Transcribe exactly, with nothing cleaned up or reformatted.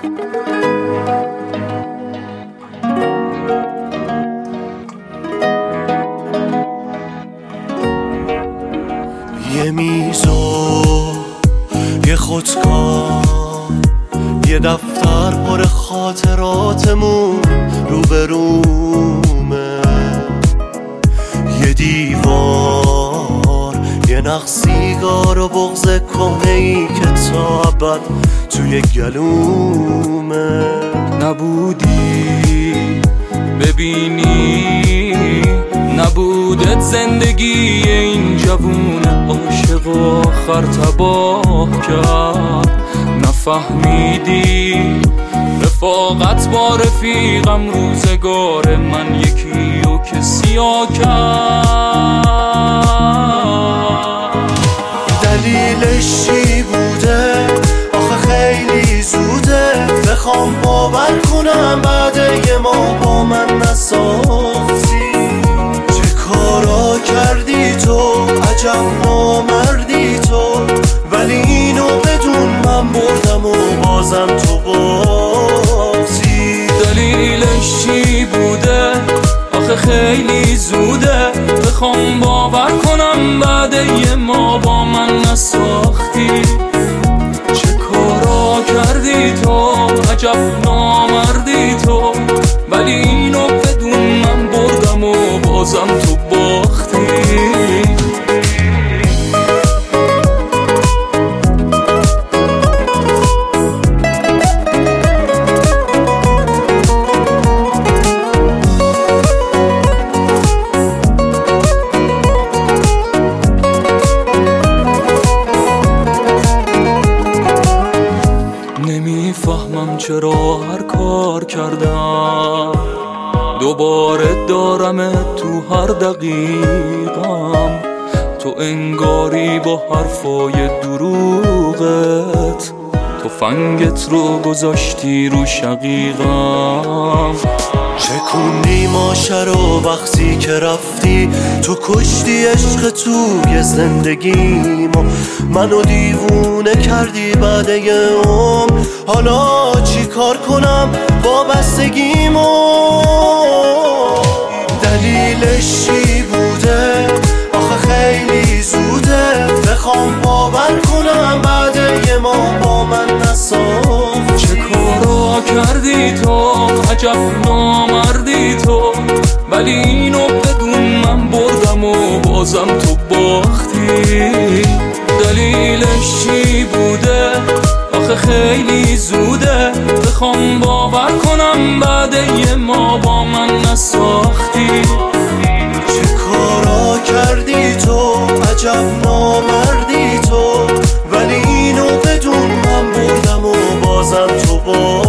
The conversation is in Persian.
یه میز و یه خودکار، یه دفتر پر خاطراتمون روبرومه، یه دیوار، یه نخ سیگار و بغض کهنه‌ای که تا ابد توی گلومه. نبودی ببینی، نبودت زندگی این جوون عاشق آخر تباه کرد. نفهمیدی رفاقت با رفیقم روزگار من یکی و که سیاه کرد. دلیلش چی بوده؟ آخه خیلی زوده بخوام باور کنم بعد یه ماه با من نساختی. چه کارا کردی تو؟ عجب نامردی تو، ولی اینو بدون من بردم و بازم تو باختی. دلیلش چی بوده؟ آخه خیلی زوده بخوام باور کنم بعد یه ما با من نساختی. چه کارا کردی تو؟ عجب نامردی تو، ولی اینو بدون من بردم و بازم تو باختی. نمیفهمم چرا هر کار کردم دوباره دارم تو هر دقیقم. تو انگاری با حرفای دروغت تفنگت رو گذاشتی رو شقیقم. چکوندی ماشه رو وقتی که رفتی، تو کشتی عشق توی زندگیمو، منو دیوونه کردی بعد یه عمر. حالا چی کار کنم با بستگیمو؟ دلیلش چی بوده؟ آخه خیلی زوده بخوام باور کنم بعد یه ماه با من نساختی. چه کارا کردی تو؟ عجب نامردی تو، ولی اینو بدون من بردم و بازم تو باختی. دلیلش چی بوده؟ آخه خیلی زوده بخوام باور کنم بعد یه ما با من نساختی. چه کارا کردی تو؟ عجب نامردی تو، ولی اینو بدون من بردم و بازم تو باختی.